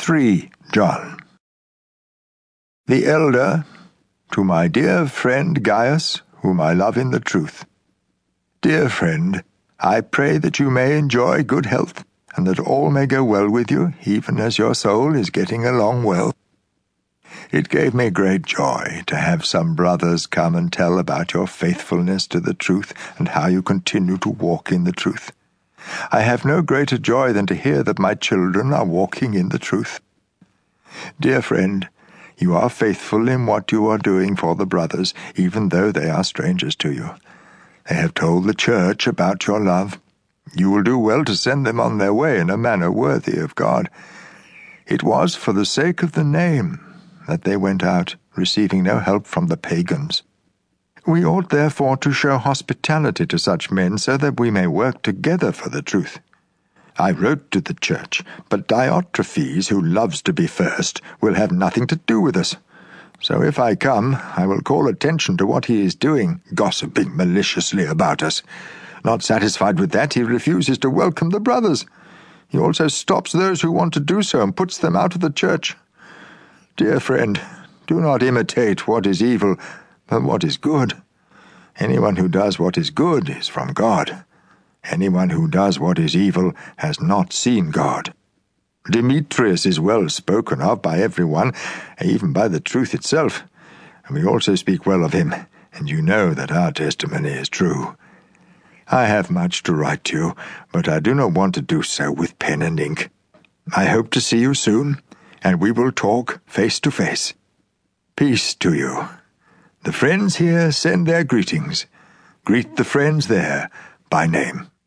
3 John. The elder, to my dear friend Gaius, whom I love in the truth. Dear friend, I pray that you may enjoy good health, and that all may go well with you, even as your soul is getting along well. It gave me great joy to have some brothers come and tell about your faithfulness to the truth and how you continue to walk in the truth. I have no greater joy than to hear that my children are walking in the truth. Dear friend, you are faithful in what you are doing for the brothers, even though they are strangers to you. They have told the church about your love. You will do well to send them on their way in a manner worthy of God. It was for the sake of the name that they went out, receiving no help from the pagans. We ought therefore to show hospitality to such men so that we may work together for the truth. I wrote to the church, but Diotrephes, who loves to be first, will have nothing to do with us. So if I come, I will call attention to what he is doing, gossiping maliciously about us. Not satisfied with that, he refuses to welcome the brothers. He also stops those who want to do so and puts them out of the church. Dear friend, do not imitate what is evil, but what is good. Anyone who does what is good is from God. Anyone who does what is evil has not seen God. Demetrius is well spoken of by everyone, even by the truth itself, and we also speak well of him, and you know that our testimony is true. I have much to write to you, but I do not want to do so with pen and ink. I hope to see you soon, and we will talk face to face. Peace to you. The friends here send their greetings. Greet the friends there by name.